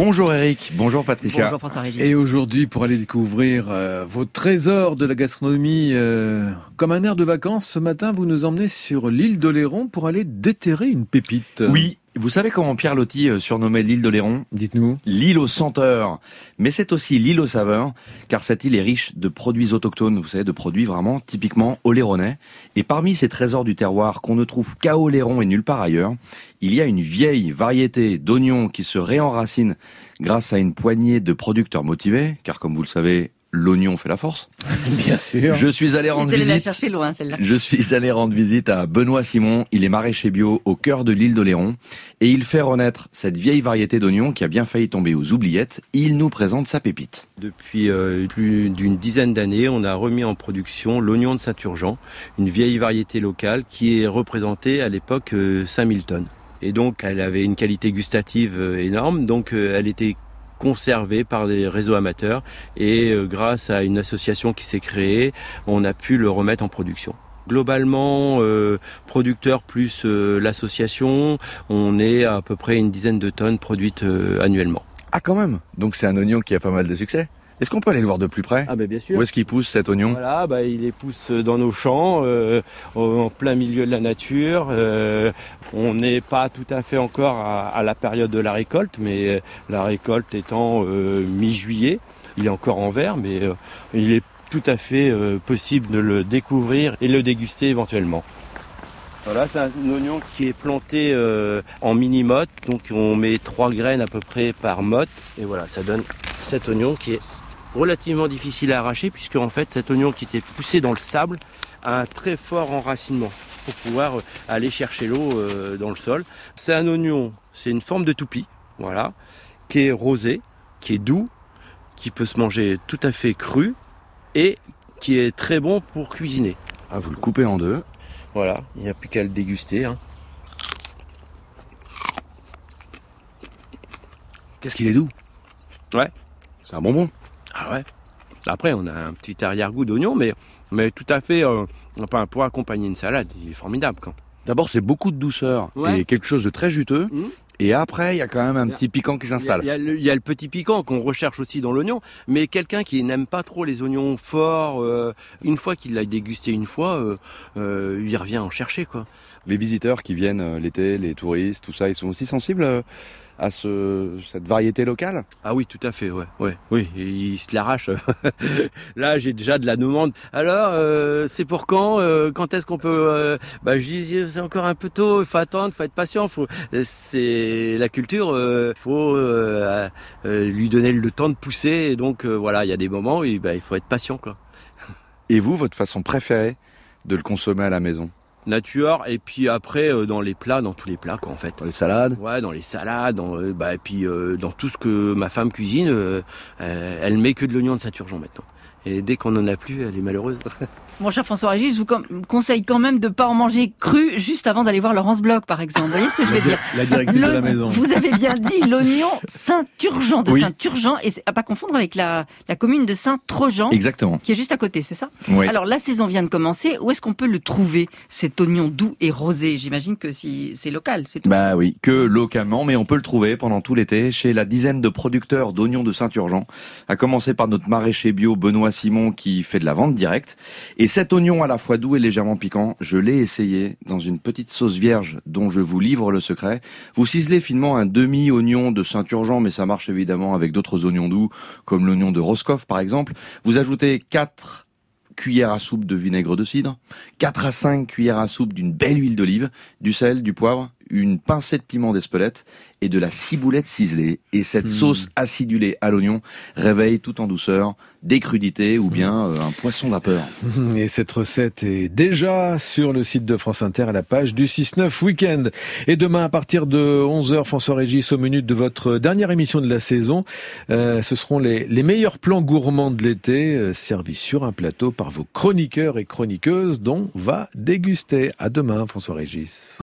Bonjour Eric, bonjour Patricia. Bonjour François-Régis. Et aujourd'hui, pour aller découvrir vos trésors de la gastronomie, comme un air de vacances, ce matin, vous nous emmenez sur l'île d'Oléron pour aller déterrer une pépite. Oui, vous savez comment Pierre Loti surnommait l'île d'Oléron ? Dites-nous. L'île aux senteurs. Mais c'est aussi l'île aux saveurs, car cette île est riche de produits autochtones, vous savez, de produits vraiment typiquement oléronais. Et parmi ces trésors du terroir qu'on ne trouve qu'à Oléron et nulle part ailleurs, il y a une vieille variété d'oignons qui se réenracine grâce à une poignée de producteurs motivés, car comme vous le savez, l'oignon fait la force. Bien sûr. Je suis allé rendre visite. La chercher loin, celle-là. Je suis allé rendre visite à Benoît Simon. Il est maraîcher bio au cœur de l'île d'Oléron. Et il fait renaître cette vieille variété d'oignons qui a bien failli tomber aux oubliettes. Il nous présente sa pépite. Depuis plus d'une dizaine d'années, on a remis en production l'oignon de Saint-Urgent, une vieille variété locale qui est représentée à l'époque 5000 tonnes. Et donc, elle avait une qualité gustative énorme. Donc, elle était conservé par des réseaux amateurs et grâce à une association qui s'est créée, on a pu le remettre en production. Globalement, producteurs plus l'association, on est à peu près une dizaine de tonnes produites annuellement. Ah quand même. Donc c'est un oignon qui a pas mal de succès. Est-ce qu'on peut aller le voir de plus près ? Ah ben bien sûr. Où est-ce qu'il pousse cet oignon ? Voilà, il pousse dans nos champs, en plein milieu de la nature. On n'est pas tout à fait encore à la période de la récolte, mais la récolte étant mi-juillet, il est encore en vert, mais il est tout à fait possible de le découvrir et le déguster éventuellement. Voilà, c'est un oignon qui est planté en mini-motte, donc on met 3 graines à peu près par motte, et voilà, ça donne cet oignon qui est relativement difficile à arracher, puisque en fait cet oignon qui était poussé dans le sable a un très fort enracinement pour pouvoir aller chercher l'eau dans le sol. C'est un oignon, c'est une forme de toupie, voilà, qui est rosé, qui est doux, qui peut se manger tout à fait cru et qui est très bon pour cuisiner. Ah, vous le coupez en deux. Voilà, il n'y a plus qu'à le déguster. Hein. Qu'est-ce qu'il est doux. Ouais. C'est un bonbon. Ah ouais. Après, on a un petit arrière-goût d'oignon, mais tout à fait, pour accompagner une salade, il est formidable. Quand. D'abord, c'est beaucoup de douceur et quelque chose de très juteux. Et après, il y a quand même un petit piquant qui s'installe. Il y a le petit piquant qu'on recherche aussi dans l'oignon, mais quelqu'un qui n'aime pas trop les oignons forts, une fois qu'il l'a dégusté une fois, il revient en chercher, quoi. Les visiteurs qui viennent l'été, les touristes, tout ça, ils sont aussi sensibles à cette variété locale ? Ah oui, tout à fait, ouais. Oui, et ils se l'arrachent. Là, j'ai déjà de la demande. Alors, c'est pour quand ? Quand est-ce qu'on peut je dis, c'est encore un peu tôt, il faut attendre, il faut être patient. C'est la culture, faut lui donner le temps de pousser. Et donc, voilà, il y a des moments où il faut être patient, quoi. Et vous, votre façon préférée de le consommer à la maison ? Nature, et puis après dans les plats, dans tous les plats quoi en fait. Dans les salades ? Ouais, dans les salades, et puis dans tout ce que ma femme cuisine, elle met que de l'oignon de Saint-Urgent maintenant. Et dès qu'on en a plus, elle est malheureuse. Mon cher François-Régis, je vous conseille quand même de pas en manger cru juste avant d'aller voir Laurence Bloch, par exemple. Vous voyez ce que je veux dire ? La directrice de la maison. Vous avez bien dit l'oignon Saint-Urgent de Oui. Saint-Urgent, et à pas confondre avec la commune de Saint-Trojan. Exactement. Qui est juste à côté, c'est ça ? Oui. Alors la saison vient de commencer. Où est-ce qu'on peut le trouver, cet oignon doux et rosé ? J'imagine que si c'est local, c'est tout. Bah oui, que localement, mais on peut le trouver pendant tout l'été chez la dizaine de producteurs d'oignons de Saint-Urgent, à commencer par notre maraîcher bio Benoît Simon qui fait de la vente directe. Et cet oignon à la fois doux et légèrement piquant, je l'ai essayé dans une petite sauce vierge dont je vous livre le secret. Vous ciselez finement un demi-oignon de Saint-Urgent, mais ça marche évidemment avec d'autres oignons doux, comme l'oignon de Roscoff par exemple. Vous ajoutez 4 cuillères à soupe de vinaigre de cidre, 4 à 5 cuillères à soupe d'une belle huile d'olive, du sel, du poivre, une pincée de piment d'Espelette et de la ciboulette ciselée. Et cette sauce acidulée à l'oignon réveille tout en douceur des crudités ou bien un poisson vapeur. Et cette recette est déjà sur le site de France Inter à la page du 6-9 Week-end. Et demain à partir de 11h, François-Régis, au menu de votre dernière émission de la saison, ce seront les meilleurs plans gourmands de l'été servis sur un plateau par vos chroniqueurs et chroniqueuses dont va déguster. À demain, François-Régis.